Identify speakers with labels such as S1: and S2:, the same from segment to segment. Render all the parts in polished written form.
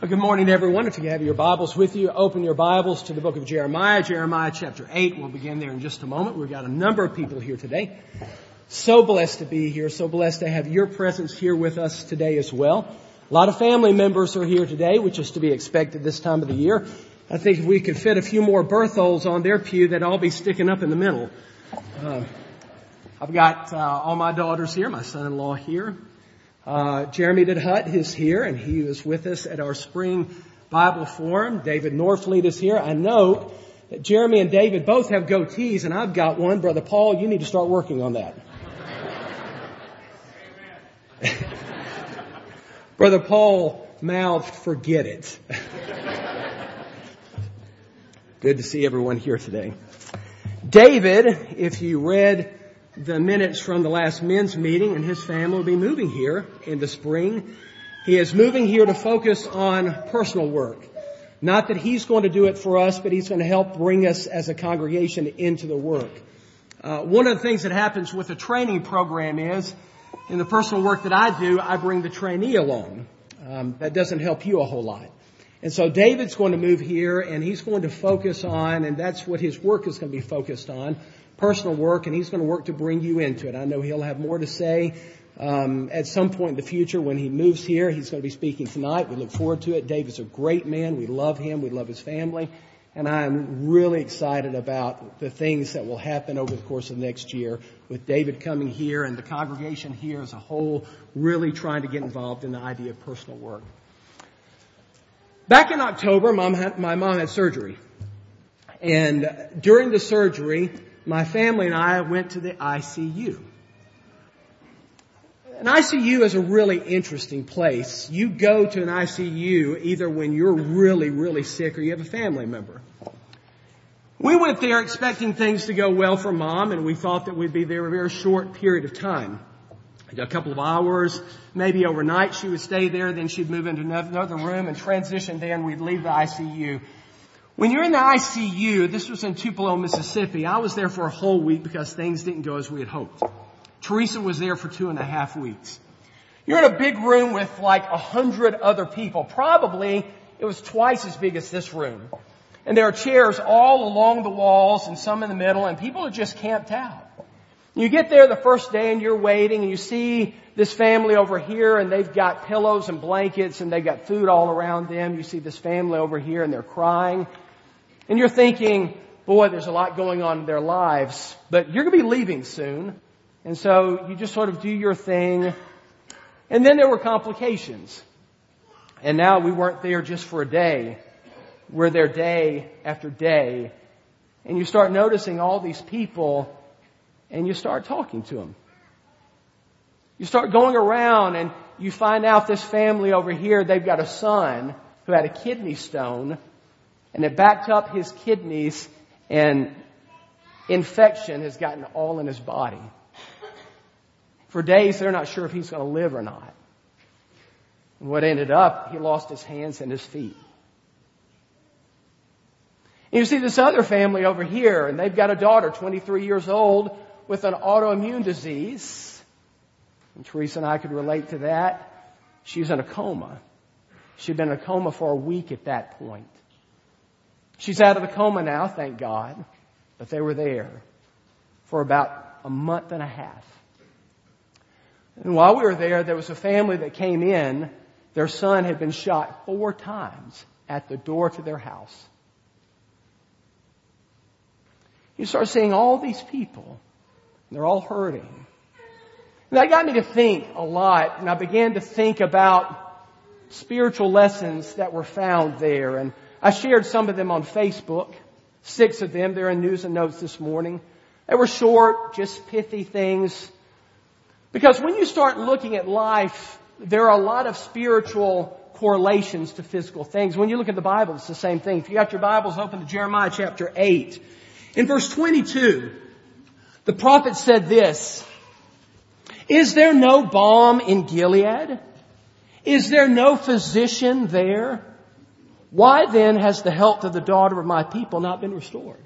S1: Well, good morning, everyone. If you have your Bibles with you, open your Bibles to the book of Jeremiah, Jeremiah chapter 8. We'll begin there in just a moment. We've got a number of people here today. So blessed to be here. So blessed to have your presence here with us today as well. A lot of family members are here today, which is to be expected this time of the year. I think if we could fit a few more Bertholds on their pew, they'd all be sticking up in the middle. I've got all my daughters here, my son-in-law here. Jeremy DeHutt is here, and he was with us at our spring Bible forum. David Norfleet is here. I know that Jeremy and David both have goatees, and I've got one. Brother Paul, you need to start working on that. Brother Paul mouthed, "Forget it." Good to see everyone here today. David, if you read the minutes from the last men's meeting, and his family will be moving here in the spring. He is moving here to focus on personal work. Not that he's going to do it for us, but he's going to help bring us as a congregation into the work. One of the things that happens with a training program is, in the personal work that I do, I bring the trainee along. That doesn't help you a whole lot. And so David's going to move here, and he's going to focus on, and that's what his work is going to be focused on, personal work, and he's going to work to bring you into it. I know he'll have more to say at some point in the future when he moves here. He's going to be speaking tonight. We look forward to it. David's a great man. We love him. We love his family. And I'm really excited about the things that will happen over the course of next year with David coming here and the congregation here as a whole really trying to get involved in the idea of personal work. Back in October, my mom had surgery. And during the surgery, my family and I went to the ICU. An ICU is a really interesting place. You go to an ICU either when you're really, really sick or you have a family member. We went there expecting things to go well for Mom, and we thought that we'd be there a very short period of time. A couple of hours, maybe overnight she would stay there, then she'd move into another room and transition there, and we'd leave the ICU. When you're in the ICU, this was in Tupelo, Mississippi. I was there for a whole week because things didn't go as we had hoped. Teresa was there for 2.5 weeks. You're in a big room with like 100 other people. Probably it was twice as big as this room. And there are chairs all along the walls and some in the middle, and people are just camped out. You get there the first day and you're waiting, and you see this family over here, and they've got pillows and blankets and they've got food all around them. You see this family over here and they're crying. And you're thinking, boy, there's a lot going on in their lives, but you're going to be leaving soon. And so you just sort of do your thing. And then there were complications. And now we weren't there just for a day. We're there day after day. And you start noticing all these people, and you start talking to them. You start going around, and you find out this family over here, they've got a son who had a kidney stone. And it backed up his kidneys, and infection has gotten all in his body. For days, they're not sure if he's going to live or not. And what ended up, he lost his hands and his feet. And you see this other family over here, and they've got a daughter, 23 years old, with an autoimmune disease. And Teresa and I could relate to that. She was in a coma. She'd been in a coma for a week at that point. She's out of the coma now, thank God. But they were there for about a month and a half. And while we were there, there was a family that came in. Their son had been shot 4 times at the door to their house. You start seeing all these people. And they're all hurting. And that got me to think a lot. And I began to think about spiritual lessons that were found there. And I shared some of them on Facebook, 6 of them. They're in News and Notes this morning. They were short, just pithy things. Because when you start looking at life, there are a lot of spiritual correlations to physical things. When you look at the Bible, it's the same thing. If you got your Bibles open to Jeremiah chapter 8, in verse 22, the prophet said this, "Is there no balm in Gilead? Is there no physician there? Why then has the health of the daughter of my people not been restored?"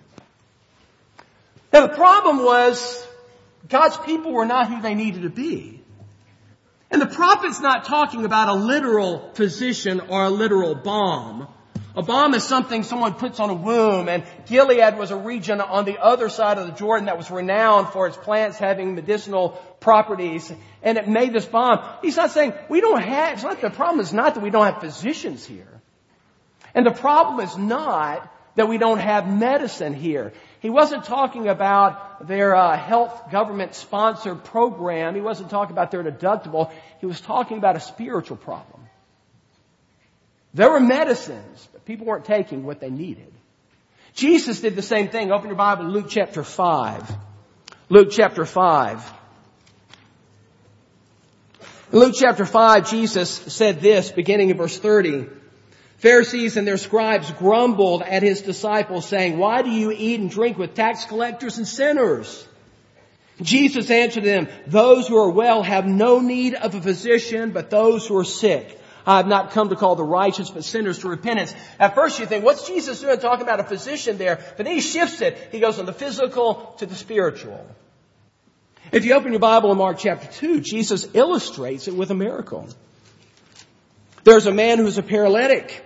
S1: Now the problem was God's people were not who they needed to be. And the prophet's not talking about a literal physician or a literal balm. A balm is something someone puts on a wound, and Gilead was a region on the other side of the Jordan that was renowned for its plants having medicinal properties, and it made this balm. He's not saying the problem is not that we don't have physicians here. And the problem is not that we don't have medicine here. He wasn't talking about their health government-sponsored program. He wasn't talking about their deductible. He was talking about a spiritual problem. There were medicines, but people weren't taking what they needed. Jesus did the same thing. Open your Bible to Luke chapter 5. Luke chapter 5. In Luke chapter 5, Jesus said this, beginning in verse 30. Pharisees and their scribes grumbled at his disciples, saying, "Why do you eat and drink with tax collectors and sinners?" Jesus answered them, "Those who are well have no need of a physician, but those who are sick. I have not come to call the righteous, but sinners to repentance." At first you think, what's Jesus doing talking about a physician there? But then he shifts it. He goes from the physical to the spiritual. If you open your Bible in Mark chapter 2, Jesus illustrates it with a miracle. There's a man who's a paralytic.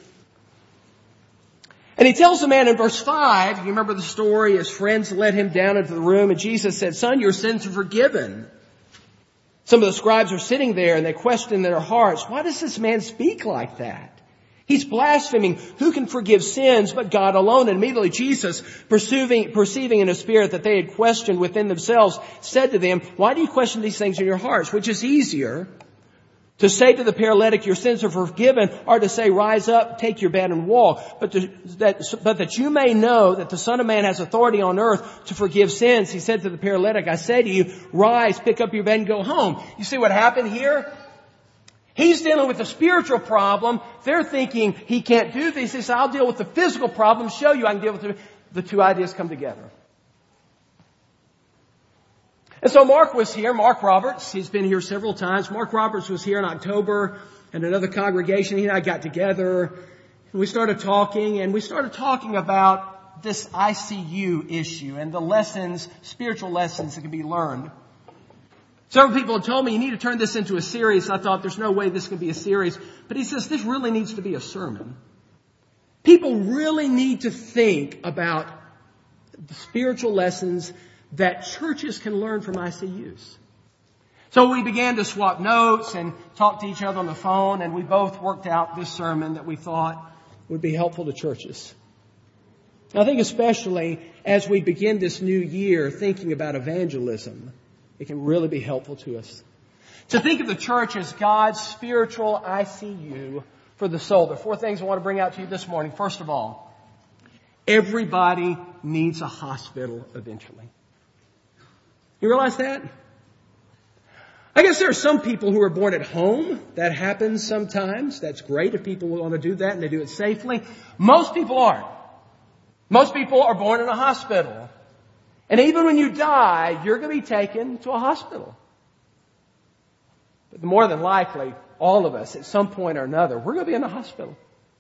S1: And he tells the man in verse 5, you remember the story, his friends led him down into the room and Jesus said, "Son, your sins are forgiven." Some of the scribes are sitting there and they question in their hearts, "Why does this man speak like that? He's blaspheming. Who can forgive sins but God alone?" And immediately Jesus, perceiving in his spirit that they had questioned within themselves, said to them, "Why do you question these things in your hearts? Which is easier, to say to the paralytic, 'Your sins are forgiven,' or to say, 'Rise up, take your bed and walk'? But that you may know that the Son of Man has authority on earth to forgive sins," he said to the paralytic, "I say to you, rise, pick up your bed and go home." You see what happened here? He's dealing with a spiritual problem. They're thinking he can't do this. He says, "I'll deal with the physical problem, show you I can deal with the two ideas come together." And so Mark was here, Mark Roberts. He's been here several times. Mark Roberts was here in October and another congregation. He and I got together and we started talking about this ICU issue and the lessons, spiritual lessons that can be learned. Several people have told me, "You need to turn this into a series." I thought, there's no way this can be a series. But he says, this really needs to be a sermon. People really need to think about the spiritual lessons that churches can learn from ICUs. So we began to swap notes and talk to each other on the phone, and we both worked out this sermon that we thought would be helpful to churches. I think especially as we begin this new year thinking about evangelism, it can really be helpful to us. To think of the church as God's spiritual ICU for the soul. There are four things I want to bring out to you this morning. First of all, everybody needs a hospital eventually. You realize that? I guess there are some people who are born at home. That happens sometimes. That's great if people want to do that and they do it safely. Most people aren't. Most people are born in a hospital. And even when you die, you're going to be taken to a hospital. But more than likely, all of us at some point or another, we're going to be in a hospital.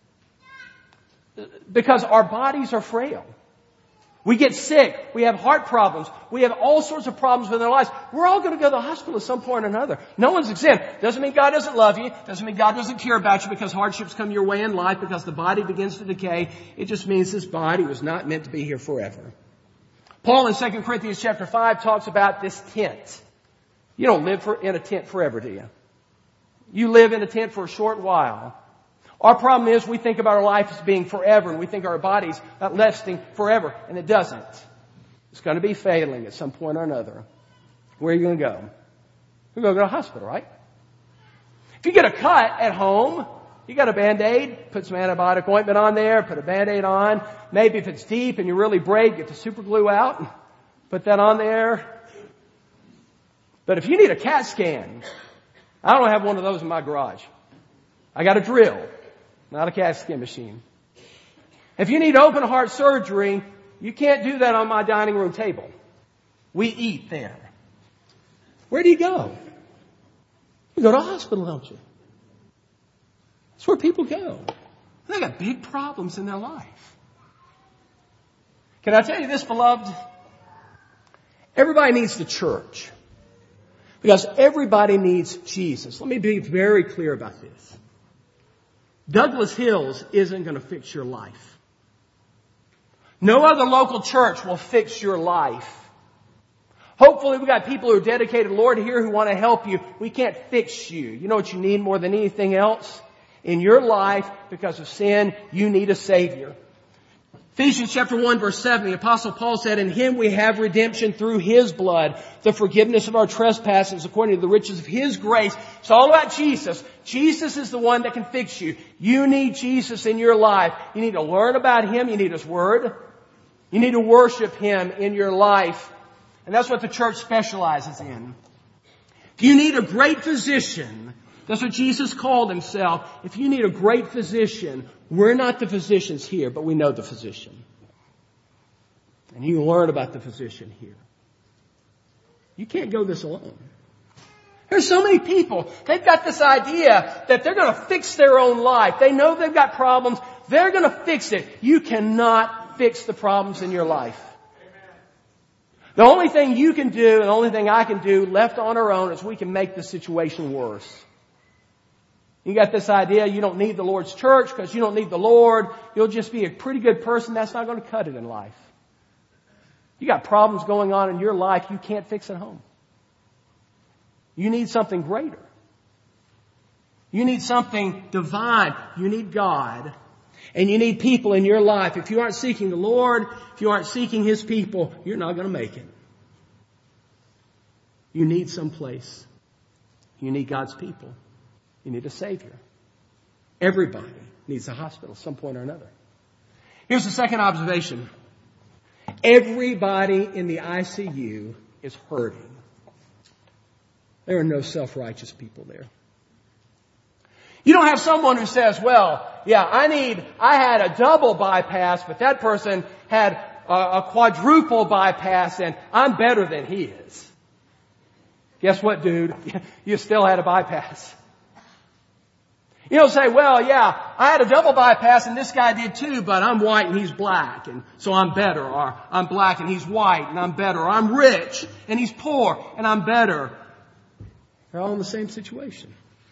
S1: Because our bodies are frail. We get sick. We have heart problems. We have all sorts of problems with our lives. We're all going to go to the hospital at some point or another. No one's exempt. Doesn't mean God doesn't love you. Doesn't mean God doesn't care about you because hardships come your way in life, because the body begins to decay. It just means this body was not meant to be here forever. Paul in 2 Corinthians chapter 5 talks about this tent. You don't live in a tent forever, do you? You live in a tent for a short while. Our problem is we think about our life as being forever, and we think our bodies lasting forever, and it doesn't. It's going to be failing at some point or another. Where are you going to go? You're going to go to a hospital, right? If you get a cut at home, you got a Band-Aid, put some antibiotic ointment on there, put a Band-Aid on. Maybe if it's deep and you really break, get the super glue out, and put that on there. But if you need a CAT scan, I don't have one of those in my garage. I got a drill, not a CAT scan machine. If you need open heart surgery, you can't do that on my dining room table. We eat there. Where do you go? You go to a hospital, don't you? That's where people go. They got big problems in their life. Can I tell you this, beloved? Everybody needs the church. Because everybody needs Jesus. Let me be very clear about this. Douglas Hills isn't going to fix your life. No other local church will fix your life. Hopefully we've got people who are dedicated to the Lord here who want to help you. We can't fix you. You know what you need more than anything else? In your life, because of sin, you need a Savior. Ephesians chapter 1 verse 7, the Apostle Paul said, "In Him we have redemption through His blood, the forgiveness of our trespasses according to the riches of His grace." It's all about Jesus. Jesus is the one that can fix you. You need Jesus in your life. You need to learn about Him. You need His Word. You need to worship Him in your life. And that's what the church specializes in. If you need a great physician, that's what Jesus called Himself. If you need a great physician, we're not the physicians here, but we know the physician. And you learn about the physician here. You can't go this alone. There's so many people, they've got this idea that they're going to fix their own life. They know they've got problems. They're going to fix it. You cannot fix the problems in your life. The only thing you can do, and the only thing I can do left on our own is we can make the situation worse. You got this idea you don't need the Lord's church because you don't need the Lord. You'll just be a pretty good person. That's not going to cut it in life. You got problems going on in your life you can't fix at home. You need something greater. You need something divine. You need God. And you need people in your life. If you aren't seeking the Lord, if you aren't seeking His people, you're not going to make it. You need some place. You need God's people. You need a Savior. Everybody needs a hospital at some point or another. Here's the second observation. Everybody in the ICU is hurting. There are no self-righteous people there. You don't have someone who says, well, yeah, I had a double bypass, but that person had a quadruple bypass and I'm better than he is. Guess what, dude? You still had a bypass. You don't say, well, yeah, I had a double bypass and this guy did too, but I'm white and he's black and so I'm better. Or I'm black and he's white and I'm better. Or I'm rich and he's poor and I'm better. They're all in the same situation.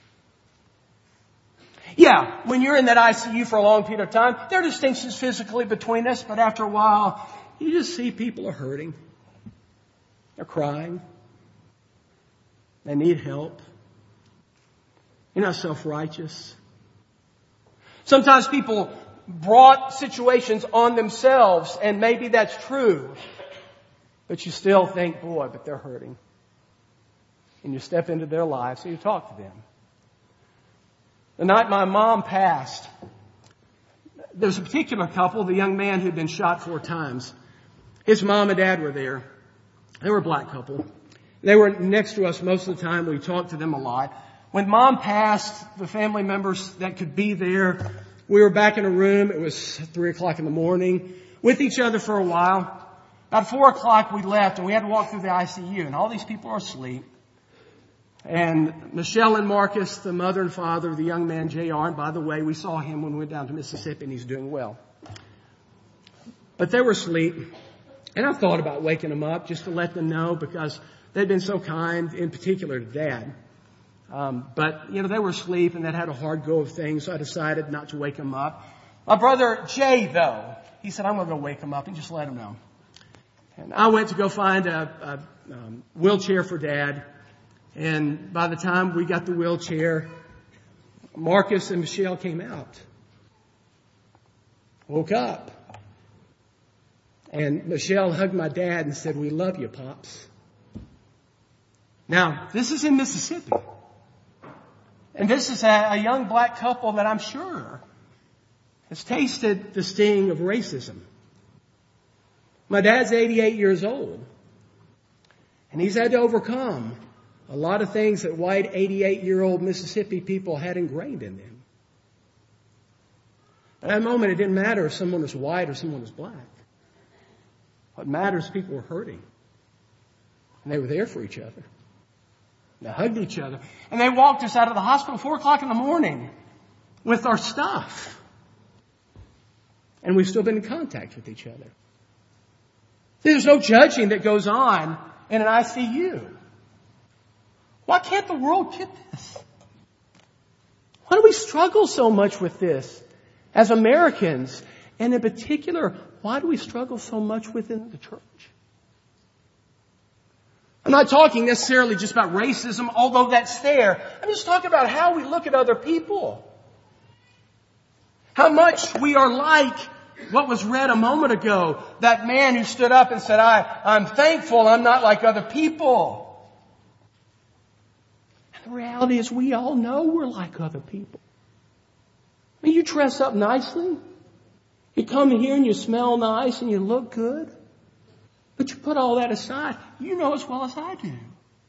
S1: Yeah, when you're in that ICU for a long period of time, there are distinctions physically between us, but after a while, you just see people are hurting. They're crying. They need help. You're not self-righteous. Sometimes people brought situations on themselves, and maybe that's true. But you still think, boy, but they're hurting. And you step into their lives and you talk to them. The night my mom passed, there was a particular couple, the young man who had been shot 4 times. His mom and dad were there. They were a black couple. They were next to us most of the time. We talked to them a lot. When Mom passed, the family members that could be there, we were back in a room. It was 3 o'clock in the morning with each other for a while. About 4 o'clock we left and we had to walk through the ICU and all these people are asleep. And Michelle and Marcus, the mother and father of the young man, J.R., and by the way, we saw him when we went down to Mississippi and he's doing well. But they were asleep. And I thought about waking them up just to let them know because they'd been so kind, in particular to Dad. But, they were asleep and they'd had a hard go of things, so I decided not to wake them up. My brother Jay, though, he said, I'm going to go wake them up and just let them know. And I went to go find a wheelchair for Dad. And by the time we got the wheelchair, Marcus and Michelle came out. Woke up. And Michelle hugged my dad and said, we love you, Pops. Now, this is in Mississippi. And this is a young black couple that I'm sure has tasted the sting of racism. My dad's 88 years old. And he's had to overcome a lot of things that white 88-year-old Mississippi people had ingrained in them. At that moment, it didn't matter if someone was white or someone was black. What matters is people were hurting. And they were there for each other. They hugged each other. And they walked us out of the hospital 4 o'clock in the morning with our stuff. And we've still been in contact with each other. There's no judging that goes on in an ICU. Why can't the world get this? Why do we struggle so much with this as Americans? And in particular, why do we struggle so much within the church? I'm not talking necessarily just about racism, although that's there. I'm just talking about how we look at other people. How much we are like what was read a moment ago. That man who stood up and said, I'm thankful I'm not like other people. And the reality is we all know we're like other people. I mean, you dress up nicely. You come here and you smell nice and you look good. But you put all that aside. You know as well as I do.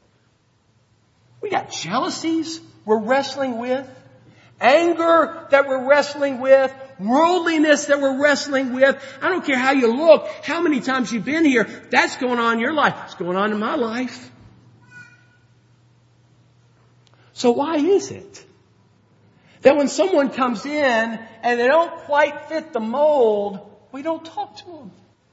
S1: We got jealousies we're wrestling with. Anger that we're wrestling with. Worldliness that we're wrestling with. I don't care how you look, how many times you've been here. That's going on in your life. It's going on in my life. So why is it that when someone comes in and they don't quite fit the mold, we don't talk to them?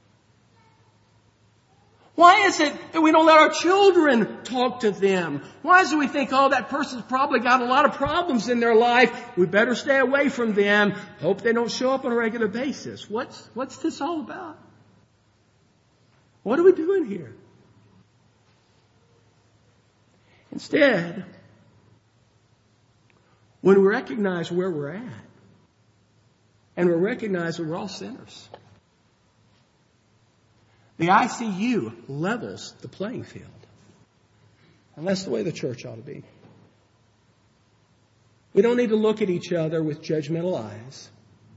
S1: Why is it that we don't let our children talk to them? Why is it we think, oh, that person's probably got a lot of problems in their life. We better stay away from them. Hope they don't show up on a regular basis. What's this all about? What are we doing here? Instead, when we recognize where we're at, and we recognize that we're all sinners, the ICU levels the playing field. And that's the way the church ought to be. We don't need to look at each other with judgmental eyes.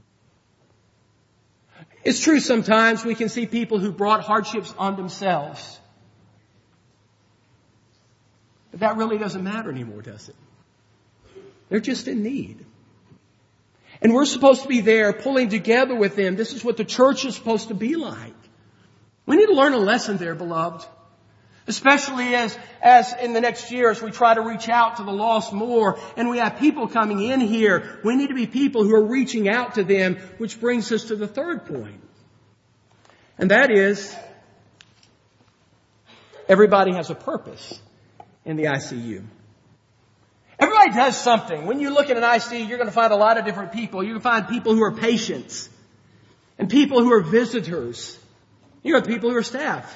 S1: It's true sometimes we can see people who brought hardships on themselves. But that really doesn't matter anymore, does it? They're just in need. And we're supposed to be there pulling together with them. This is what the church is supposed to be like. We need to learn a lesson there, beloved. Especially as in the next year, as we try to reach out to the lost more, and we have people coming in here, we need to be people who are reaching out to them, which brings us to the third point. And that is, everybody has a purpose in the ICU. Everybody does something. When you look at an ICU, you're going to find a lot of different people. You're going to find people who are patients, and people who are visitors. You got people who are staff.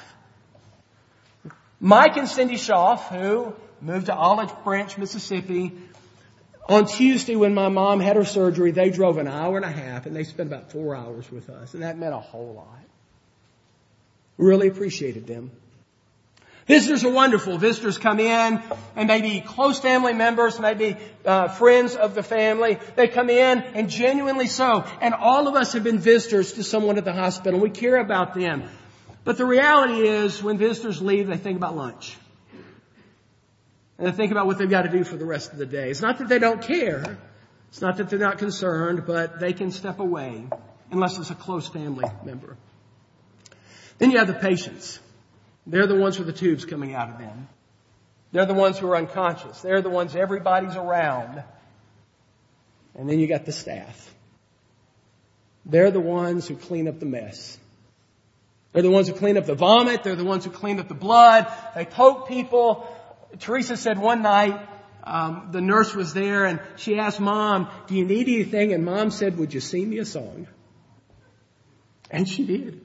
S1: Mike and Cindy Schaff, who moved to Olive Branch, Mississippi. On Tuesday, when my mom had her surgery, they drove an hour and a half, and they spent about 4 hours with us. And that meant a whole lot. Really appreciated them. Visitors are wonderful. Visitors come in, and maybe close family members, maybe friends of the family. They come in, and genuinely so. And all of us have been visitors to someone at the hospital. We care about them. But the reality is, when visitors leave, they think about lunch. And they think about what they've got to do for the rest of the day. It's not that they don't care. It's not that they're not concerned, but they can step away unless it's a close family member. Then you have the patients. They're the ones with the tubes coming out of them. They're the ones who are unconscious. They're the ones everybody's around. And then you got the staff. They're the ones who clean up the mess. They're the ones who clean up the vomit. They're the ones who clean up the blood. They poke people. Teresa said one night, the nurse was there and she asked Mom, do you need anything? And Mom said, would you sing me a song? And she did.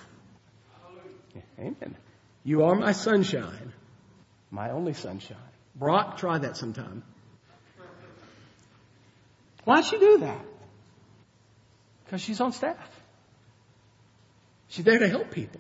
S1: Amen. You are my sunshine, my only sunshine. Brock, try that sometime. Why'd she do that? Because she's on staff. She's there to help people.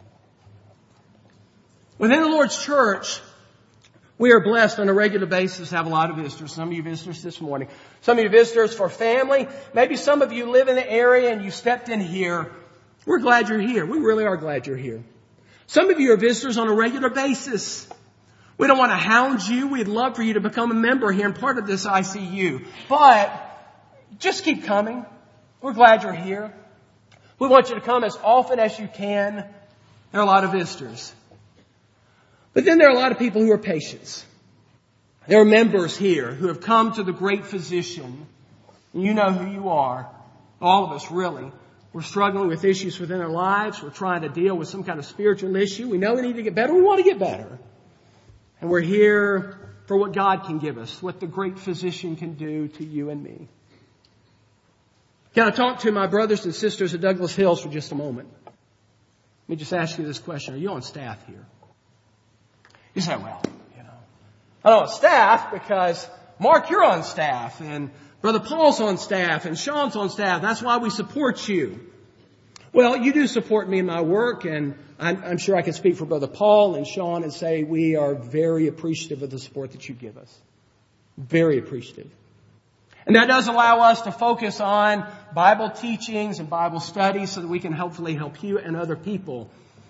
S1: Within the Lord's church, we are blessed on a regular basis to have a lot of visitors. Some of you visitors this morning. Some of you visitors for family. Maybe some of you live in the area and you stepped in here. We're glad you're here. We really are glad you're here. Some of you are visitors on a regular basis. We don't want to hound you. We'd love for you to become a member here and part of this ICU. But just keep coming. We're glad you're here. We want you to come as often as you can. There are a lot of visitors. But then there are a lot of people who are patients. There are members here who have come to the great physician. And you know who you are. All of us, really. We're struggling with issues within our lives. We're trying to deal with some kind of spiritual issue. We know we need to get better. We want to get better. And we're here for what God can give us, what the great physician can do to you and me. Can I talk to my brothers and sisters at Douglas Hills for just a moment? Let me just ask you this question. Are you on staff here? You say, well, I'm on staff because Mark, you're on staff, and Brother Paul's on staff, and Sean's on staff. That's why we support you. Well, you do support me in my work, and I'm sure I can speak for Brother Paul and Sean and say we are very appreciative of the support that you give us. Very appreciative. And that does allow us to focus on Bible teachings and Bible studies so that we can hopefully help you and other people.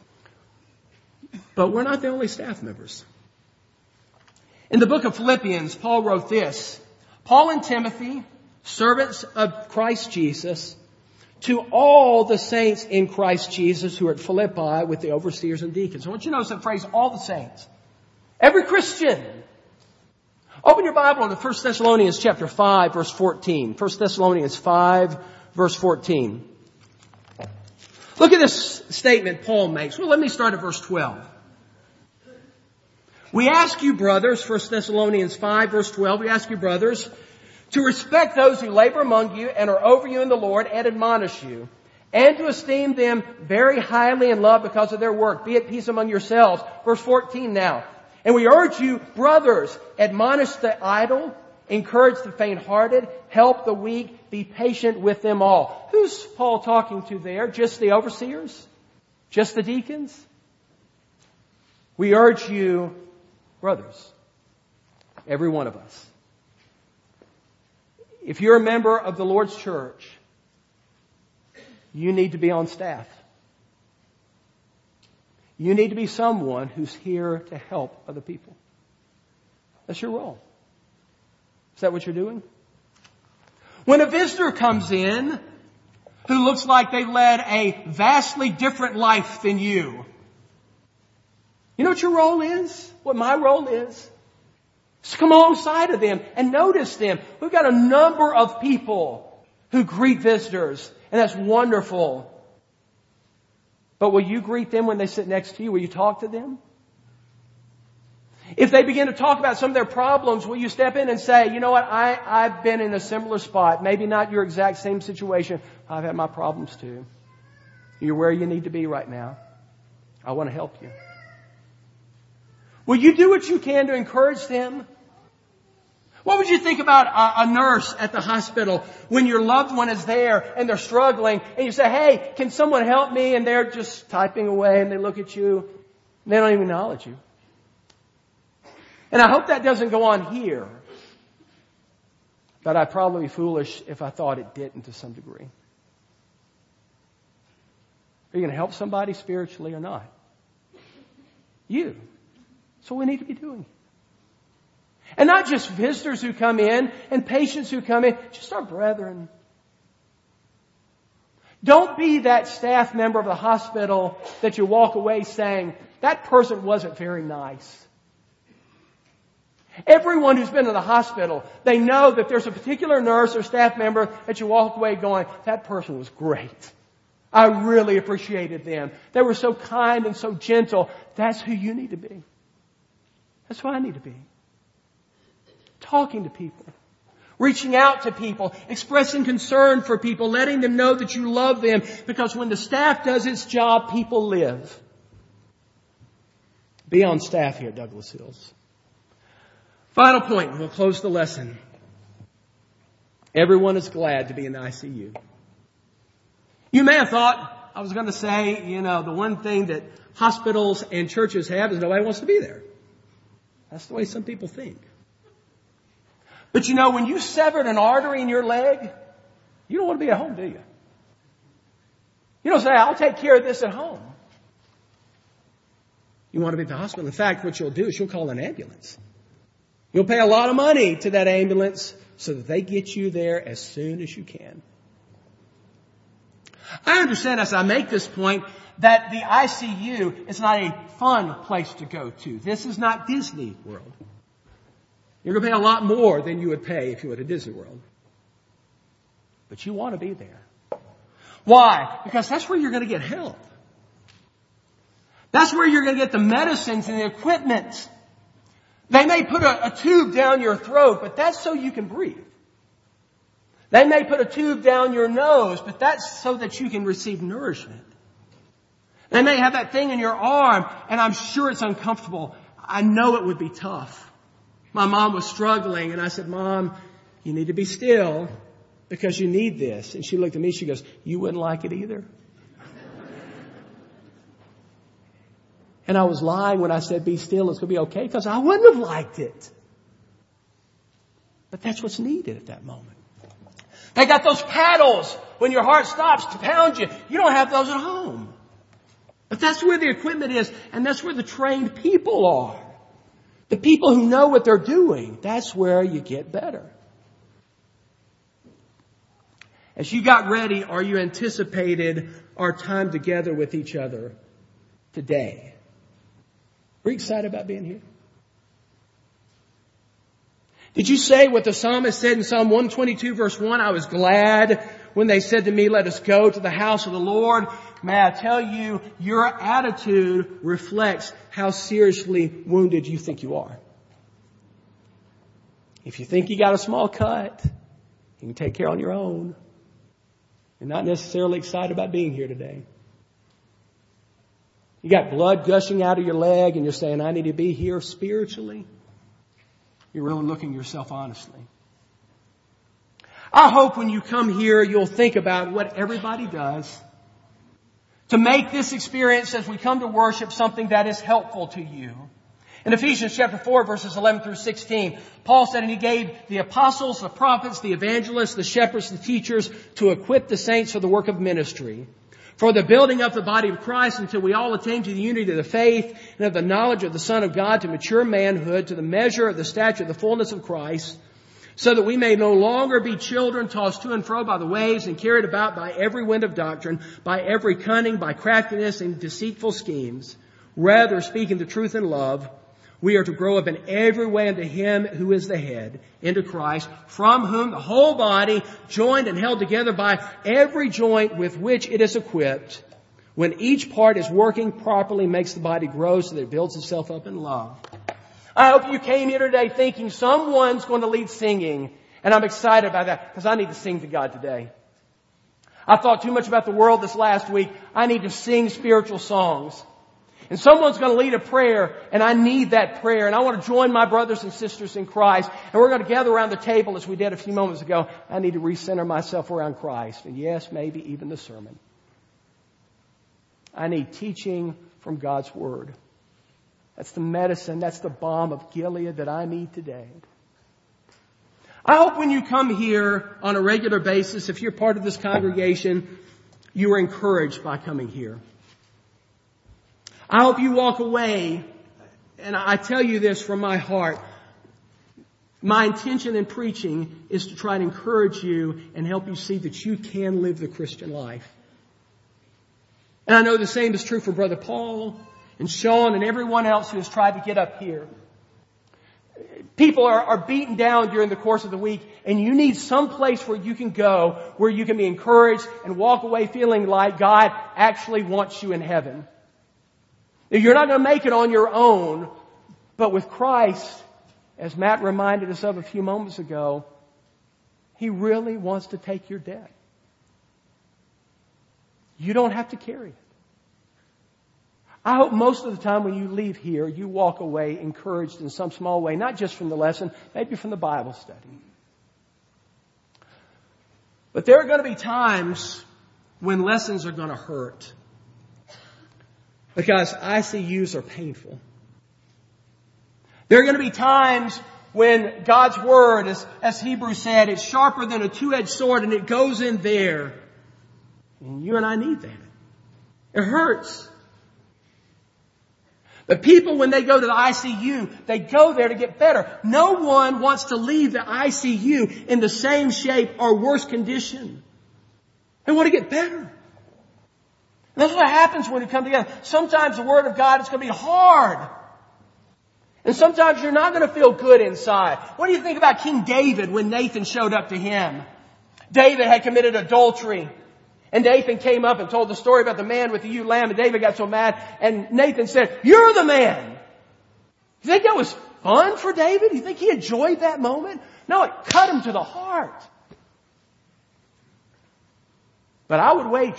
S1: But we're not the only staff members. In the book of Philippians, Paul wrote this: Paul and Timothy, servants of Christ Jesus, to all the saints in Christ Jesus who are at Philippi with the overseers and deacons. I want you to notice that phrase, all the saints. Every Christian. Open your Bible to 1 Thessalonians chapter 5, verse 14. 1 Thessalonians 5, verse 14. Look at this statement Paul makes. Well, let me start at verse 12. We ask you, brothers, 1 Thessalonians 5, verse 12, we ask you, brothers, to respect those who labor among you and are over you in the Lord and admonish you, and to esteem them very highly in love because of their work. Be at peace among yourselves. Verse 14 now. And we urge you, brothers, admonish the idle, encourage the faint-hearted, help the weak, be patient with them all. Who's Paul talking to there? Just the overseers? Just the deacons? We urge you, brothers, every one of us. If you're a member of the Lord's church, you need to be on staff. You need to be someone who's here to help other people. That's your role. Is that what you're doing? When a visitor comes in who looks like they led a vastly different life than you, you know what your role is? What my role is? Just come alongside of them and notice them. We've got a number of people who greet visitors, and that's wonderful. But will you greet them when they sit next to you? Will you talk to them? If they begin to talk about some of their problems, will you step in and say, you know what, I've been in a similar spot. Maybe not your exact same situation. I've had my problems too. You're where you need to be right now. I want to help you. Will you do what you can to encourage them? What would you think about a nurse at the hospital when your loved one is there and they're struggling and you say, hey, can someone help me? And they're just typing away and they look at you and they don't even acknowledge you. And I hope that doesn't go on here. But I'd probably be foolish if I thought it didn't to some degree. Are you going to help somebody spiritually or not? You. That's what we need to be doing. And not just visitors who come in and patients who come in, just our brethren. Don't be that staff member of the hospital that you walk away saying, that person wasn't very nice. Everyone who's been in the hospital, they know that there's a particular nurse or staff member that you walk away going, that person was great. I really appreciated them. They were so kind and so gentle. That's who you need to be. That's who I need to be. Talking to people. Reaching out to people. Expressing concern for people. Letting them know that you love them. Because when the staff does its job, people live. Be on staff here at Douglas Hills. Final point, and we'll close the lesson. Everyone is glad to be in the ICU. You may have thought I was going to say, the one thing that hospitals and churches have is nobody wants to be there. That's the way some people think. But when you severed an artery in your leg, you don't want to be at home, do you? You don't say, I'll take care of this at home. You want to be at the hospital. In fact, what you'll do is you'll call an ambulance. You'll pay a lot of money to that ambulance so that they get you there as soon as you can. I understand as I make this point that the ICU is not a fun place to go to. This is not Disney World. You're going to pay a lot more than you would pay if you went to Disney World. But you want to be there. Why? Because that's where you're going to get help. That's where you're going to get the medicines and the equipment. They may put a tube down your throat, but that's so you can breathe. They may put a tube down your nose, but that's so that you can receive nourishment. They may have that thing in your arm, and I'm sure it's uncomfortable. I know it would be tough. My mom was struggling, and I said, Mom, you need to be still because you need this. And she looked at me, she goes, you wouldn't like it either? And I was lying when I said, be still, it's going to be okay, because I wouldn't have liked it. But that's what's needed at that moment. They got those paddles when your heart stops to pound you. You don't have those at home. But that's where the equipment is, and that's where the trained people are. The people who know what they're doing. That's where you get better. As you got ready, or you anticipated our time together with each other today? Are you excited about being here? Did you say what the psalmist said in Psalm 122 verse 1? I was glad when they said to me, let us go to the house of the Lord. May I tell you, your attitude reflects how seriously wounded you think you are. If you think you got a small cut, you can take care on your own. You're not necessarily excited about being here today. You got blood gushing out of your leg and you're saying, I need to be here spiritually. You're really looking at yourself honestly. I hope when you come here, you'll think about what everybody does to make this experience as we come to worship something that is helpful to you. In Ephesians chapter 4, verses 11 through 16, Paul said, and he gave the apostles, the prophets, the evangelists, the shepherds, the teachers to equip the saints for the work of ministry, for the building up the body of Christ until we all attain to the unity of the faith and of the knowledge of the Son of God, to mature manhood, to the measure of the stature of the fullness of Christ, so that we may no longer be children tossed to and fro by the waves and carried about by every wind of doctrine, by every cunning, by craftiness and deceitful schemes. Rather, speaking the truth in love, we are to grow up in every way into Him who is the head, into Christ, from whom the whole body, joined and held together by every joint with which it is equipped, when each part is working properly, makes the body grow so that it builds itself up in love. I hope you came here today thinking someone's going to lead singing, and I'm excited about that because I need to sing to God today. I thought too much about the world this last week. I need to sing spiritual songs. And someone's going to lead a prayer, and I need that prayer. And I want to join my brothers and sisters in Christ. And we're going to gather around the table as we did a few moments ago. I need to recenter myself around Christ. And yes, maybe even the sermon. I need teaching from God's Word. That's the medicine, that's the balm of Gilead that I need today. I hope when you come here on a regular basis, if you're part of this congregation, you are encouraged by coming here. I hope you walk away, and I tell you this from my heart, my intention in preaching is to try to encourage you and help you see that you can live the Christian life. And I know the same is true for Brother Paul and Sean and everyone else who has tried to get up here. People are beaten down during the course of the week, and you need some place where you can go, where you can be encouraged and walk away feeling like God actually wants you in heaven. You're not going to make it on your own, but with Christ, as Matt reminded us of a few moments ago, He really wants to take your debt. You don't have to carry it. I hope most of the time when you leave here, you walk away encouraged in some small way, not just from the lesson, maybe from the Bible study. But there are going to be times when lessons are going to hurt. Because ICUs are painful. There are going to be times when God's Word, as Hebrews said, it's sharper than a two-edged sword and it goes in there. And you and I need that. It hurts. But people, when they go to the ICU, they go there to get better. No one wants to leave the ICU in the same shape or worse condition. They want to get better. And that's what happens when we come together. Sometimes the Word of God is going to be hard. And sometimes you're not going to feel good inside. What do you think about King David when Nathan showed up to him? David had committed adultery. And Nathan came up and told the story about the man with the ewe lamb. And David got so mad. And Nathan said, "You're the man." You think that was fun for David? You think he enjoyed that moment? No, it cut him to the heart. But I would wager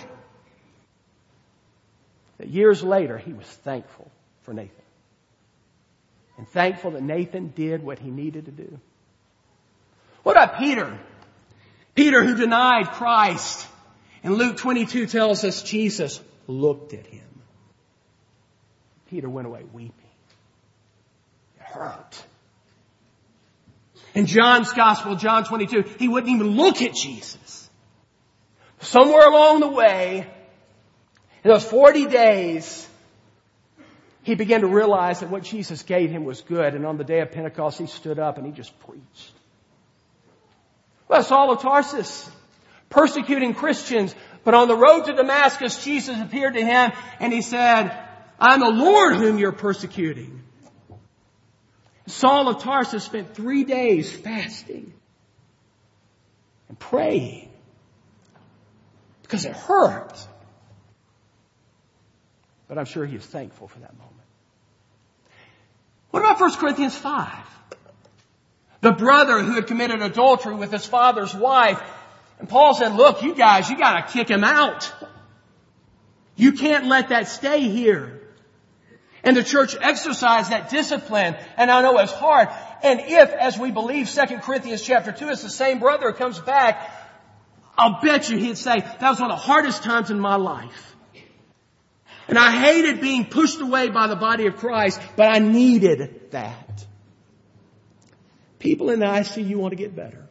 S1: that years later he was thankful for Nathan. And thankful that Nathan did what he needed to do. What about Peter? Peter who denied Christ. And Luke 22 tells us Jesus looked at him. Peter went away weeping. It hurt. In John's Gospel, John 22, he wouldn't even look at Jesus. Somewhere along the way, in those 40 days, he began to realize that what Jesus gave him was good. And on the day of Pentecost, he stood up and he just preached. Well, Saul of Tarsus, persecuting Christians. But on the road to Damascus, Jesus appeared to him and he said, I'm the Lord whom you're persecuting. Saul of Tarsus spent 3 days fasting and praying because it hurt. But I'm sure he is thankful for that moment. What about 1 Corinthians 5? The brother who had committed adultery with his father's wife. And Paul said, look, you guys, you got to kick him out. You can't let that stay here. And the church exercised that discipline. And I know it's hard. And if, as we believe, 2 Corinthians chapter 2, it's the same brother who comes back, I'll bet you he'd say, that was one of the hardest times in my life. And I hated being pushed away by the body of Christ, but I needed that. People in the ICU want to get better.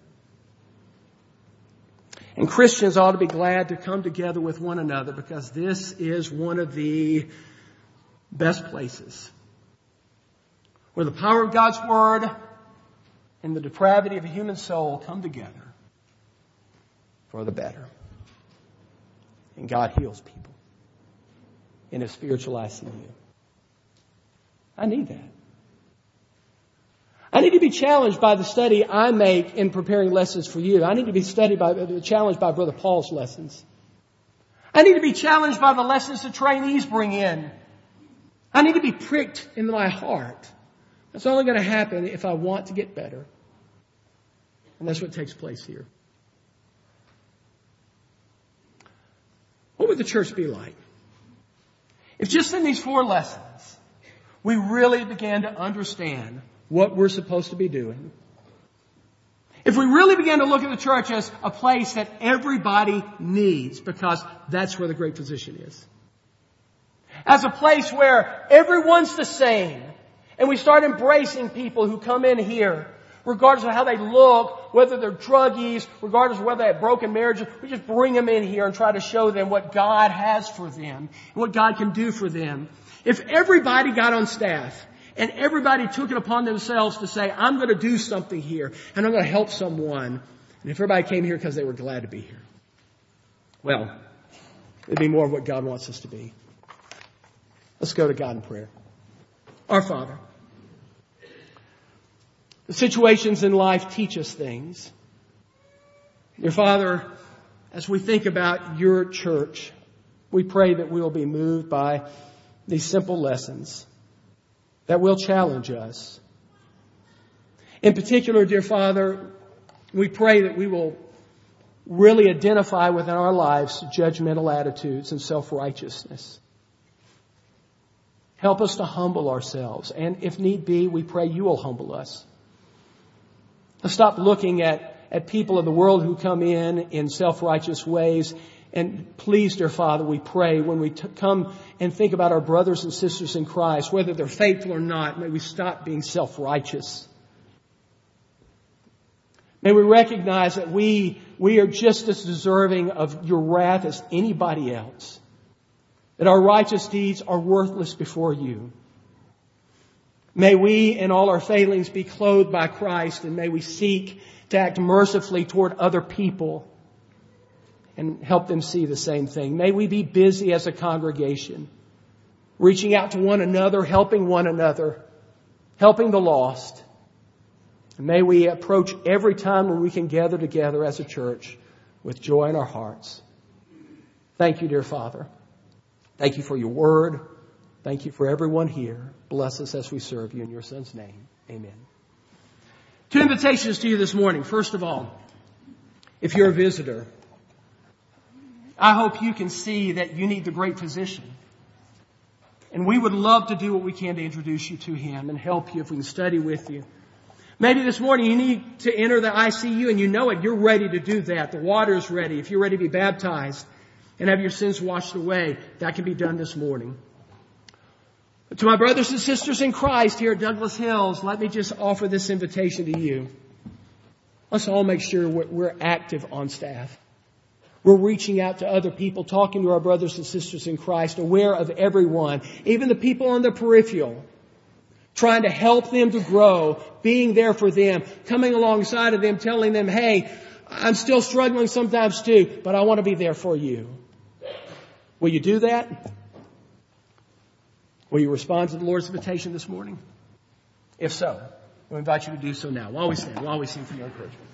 S1: And Christians ought to be glad to come together with one another because this is one of the best places where the power of God's Word and the depravity of a human soul come together for the better. And God heals people in a spiritual ICU. I need that. I need to be challenged by the study I make in preparing lessons for you. I need to be challenged by Brother Paul's lessons. I need to be challenged by the lessons the trainees bring in. I need to be pricked in my heart. That's only going to happen if I want to get better. And that's what takes place here. What would the church be like if just in these 4 lessons we really began to understand what we're supposed to be doing? If we really began to look at the church as a place that everybody needs, because that's where the great physician is. As a place where everyone's the same, and we start embracing people who come in here, regardless of how they look, whether they're druggies, regardless of whether they have broken marriages, we just bring them in here and try to show them what God has for them and what God can do for them. If everybody got on staff and everybody took it upon themselves to say, I'm going to do something here and I'm going to help someone, and if everybody came here because they were glad to be here, well, it'd be more of what God wants us to be. Let's go to God in prayer. Our Father, the situations in life teach us things. Dear Father, as we think about your church, we pray that we will be moved by these simple lessons that will challenge us. In particular, dear Father, we pray that we will really identify within our lives judgmental attitudes and self-righteousness. Help us to humble ourselves. And if need be, we pray you will humble us. Let's stop looking at people of the world who come in self-righteous ways. And please, dear Father, we pray when we come and think about our brothers and sisters in Christ, whether they're faithful or not, may we stop being self-righteous. May we recognize that we are just as deserving of your wrath as anybody else. That our righteous deeds are worthless before you. May we, in all our failings, be clothed by Christ, and may we seek to act mercifully toward other people and help them see the same thing. May we be busy as a congregation, reaching out to one another, helping the lost. And may we approach every time when we can gather together as a church with joy in our hearts. Thank you, dear Father. Thank you for your word. Thank you for everyone here. Bless us as we serve you in your Son's name. Amen. Two invitations to you this morning. First of all, if you're a visitor, I hope you can see that you need the great physician. And we would love to do what we can to introduce you to Him and help you if we can study with you. Maybe this morning you need to enter the ICU and you know it. You're ready to do that. The water is ready. If you're ready to be baptized and have your sins washed away, that can be done this morning. But to my brothers and sisters in Christ here at Douglas Hills, let me just offer this invitation to you. Let's all make sure we're active on staff. We're reaching out to other people, talking to our brothers and sisters in Christ, aware of everyone, even the people on the peripheral, trying to help them to grow, being there for them, coming alongside of them, telling them, hey, I'm still struggling sometimes too, but I want to be there for you. Will you do that? Will you respond to the Lord's invitation this morning? If so, we invite you to do so now while we stand, while we sing for your encouragement.